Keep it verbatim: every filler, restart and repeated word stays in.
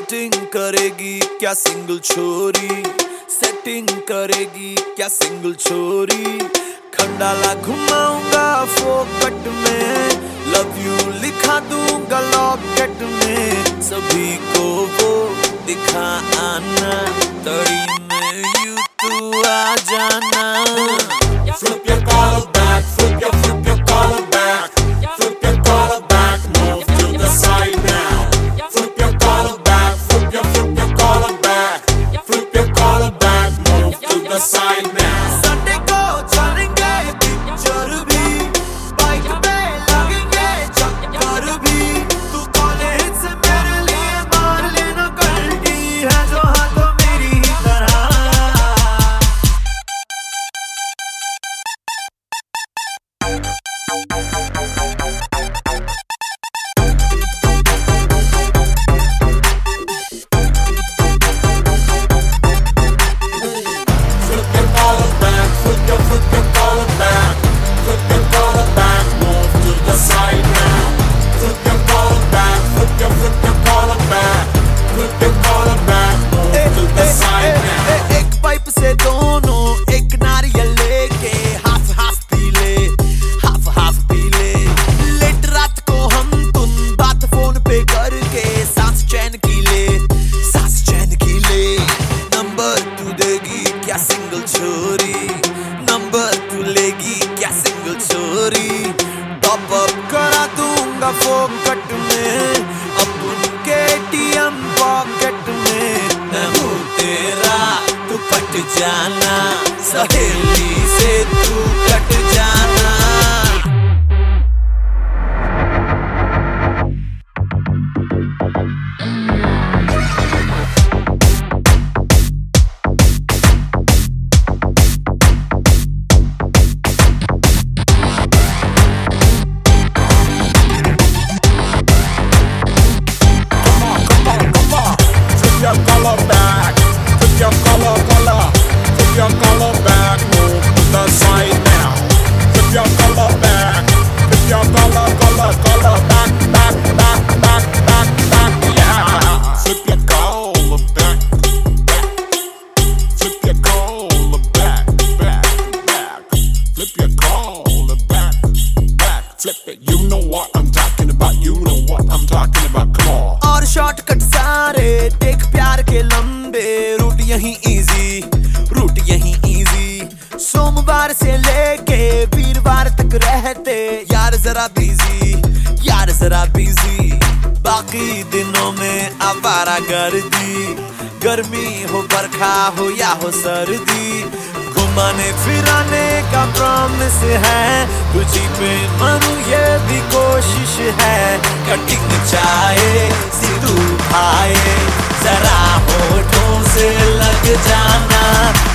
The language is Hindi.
सेटिंग करेगी क्या सिंगल छोरी, सेटिंग करेगी क्या सिंगल छोरी। खंडाला घुमाऊंगा फोकट में, लव यू लिखा दूंगा लॉकेट में। सभी को वो दिखा आना, तड़ी में यू तू आ जाना। Flip your collar back, flip your, flip your collar back, flip your collar back, move to the side now. Flip your collar back, flip your, flip your collar back, flip your collar back, move to the side now. Sunday को चलेंगे पिक्चर भी, बाइक पे लगेंगे चक्कर भी। तू कॉलेज से मेरे लिए मार लेना कल्टी है जो हाथों मेरी ही तरह। Flip your collar back, flip your, flip your collar back, flip your collar back, move to the side now. Flip your collar back, flip your, flip your collar back, flip your collar back, move to the side now. एक पाइप से दोनों एक नारियल लेके हाफ हाफ पी ले, हाफ हाफ पी ले। लेट रात को हम तुम बात फोन पे करके सांस चैन की ले, सांस चैन की ले। नंबर तू देगी क्या सिंगल छोरी, नंबर तू लेगी क्या सिंगल छोरी। टॉप अप करा दूंगा फोकट में, अपन के टीएम पॉकेट में। मैं हूँ तेरा तू पट जाना, सहेली से तू कट जाना। Flip your collar back, flip your collar, collar, flip your collar back, move to the side now. Flip your collar back, flip your collar, collar, collar, back, back, back, back, back, back, yeah. Flip your collar back, back, flip your collar back, back, back, flip your collar back, back, flip it. You know what I'm talking about, you know what I'm talking about, come on. और शॉर्टकट सारे देख प्यार के लंबे, रूट यही इजी, रूट यही इजी। सोमवार से लेके वीरवार तक रहते यार जरा बिजी, यार जरा बिजी। बाकी दिनों में आवारा गर्दी, गर्मी हो बरखा हो या हो सर्दी। घुमाने फिराने का प्रॉमिस है, तुझी पे मरू ये भी कोशिश है। कटिंग चाहे सिद्धू भाई, जरा होठों से लग जाना।